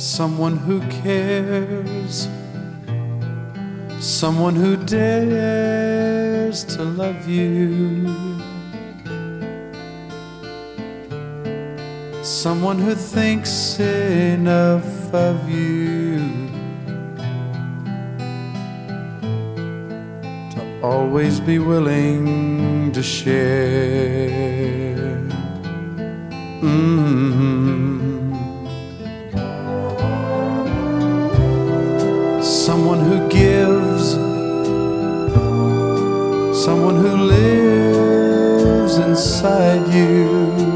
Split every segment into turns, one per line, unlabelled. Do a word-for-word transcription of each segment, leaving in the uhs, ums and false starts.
someone who cares, someone who dares to love you, someone who thinks enough of you to always be willing to share. Mm-hmm. Someone who gives, someone who lives inside you,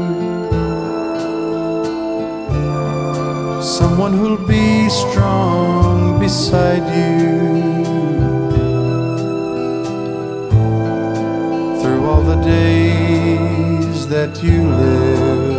someone who'll be strong beside you through all the days that you live.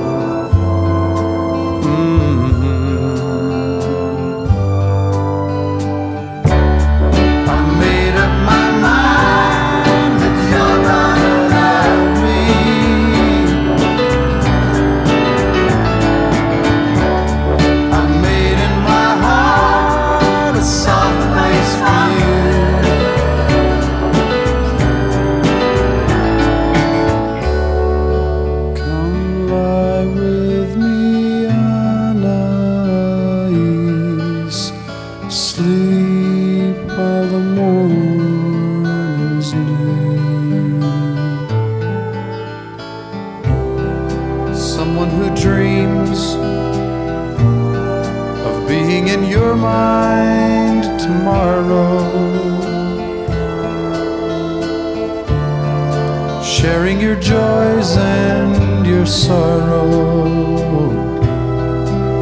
Sleep while the morning's new. Someone who dreams of being in your mind tomorrow, sharing your joys and your sorrow,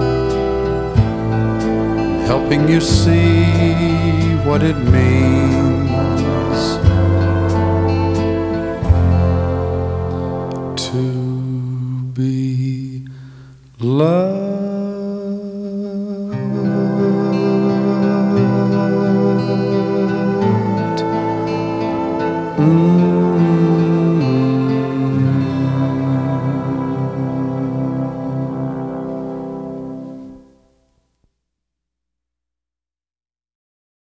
helping you see what it means